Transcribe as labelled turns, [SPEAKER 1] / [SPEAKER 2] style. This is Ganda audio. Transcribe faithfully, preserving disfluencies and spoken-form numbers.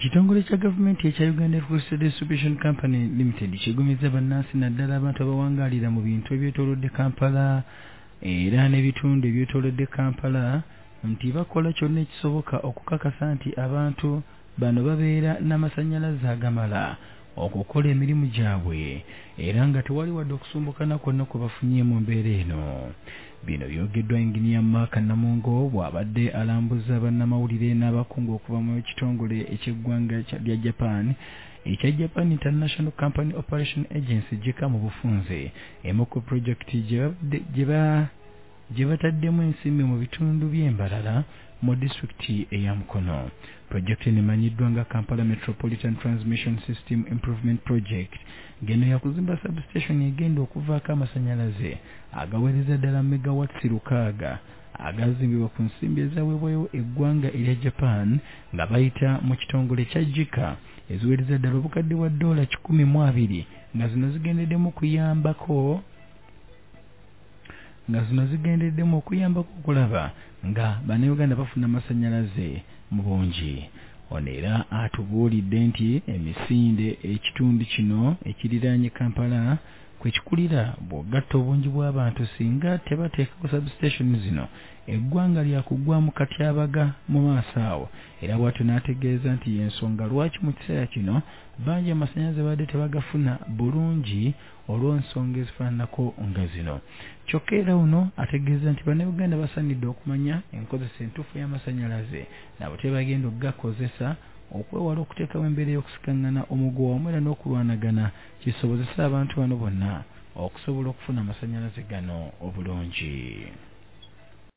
[SPEAKER 1] Ekitongole kya gavumenti ekya Uganda Electricity Distribution Company Limited kigumizza bannansi naddala abantu abawangaalira mu bintu ebyetoolodde Kampala era n'ebitundu ebyetoolodde Kampala nti bakola kyonna ekisoboka okukakasa nti abantu bano babeera n'amasannyalaze agamala okukola emirimu gyabwe era nga tewali wadde okusumbukana kwonna kwe bafunye mu mbeera eno. Bino byogeddwa Engineer Mark Namungo bw'abadde alambuza bannamawulire n'abakungu okuva mu kitongole eky'eggwanga lya Japan ekya Japan International Company Operation Agency JICA mu bufunze emu ku projekiti gye bataddemu ensimbi mu bitundu by'embalala mu disitulikiti eya Mukono. Projekiti emanyiddwa nga Kampala Metropolitan Transmission System Improvement Project ngeno yakuzimba substation egenda okuvaako amasannyalaze agaweereza ddala megawatts lukaaga agazimbibwa ku nsimbi ezaweebwayo eggwanga erya Japan nga bayita mu kitongole kya JICA eziweereza ddala obukadde bwa ddoola kikumi mu abiri nga zino zigendeddemu kuyambako nga zino zigendeddemu okuyambako okulaba nga bannayuganda bafuna amasannyalaze mu bungi. Ono era atubuulidde nti emisinde ekitundu kino ekiriraanye Kampala kwe kikulira bw'ogatta obungi bw'abantu singa tebateekako substation zino eggwanga lyakugwamu katyabaga mu maaso awo. Era bw'atyo n'ategeeza nti y'ensonga lwaki mu kiseera kino bangi amasannyalaze badde tebagafuna bulungi olw'ensonga ezifaananako nga zino. Kyokka era uno ategeeza nti bannayuganda basaanidde okumanya enkozesa entuufu y'amasannyalaze nabo tebagenda okugakozesa okwewala okuteekawo embeera y'okusikaŋŋana omuguwa wamu era n'okulwanagana kisobozesa abantu bano bonna okusobola okufuna amasannyalaze gano obulungi.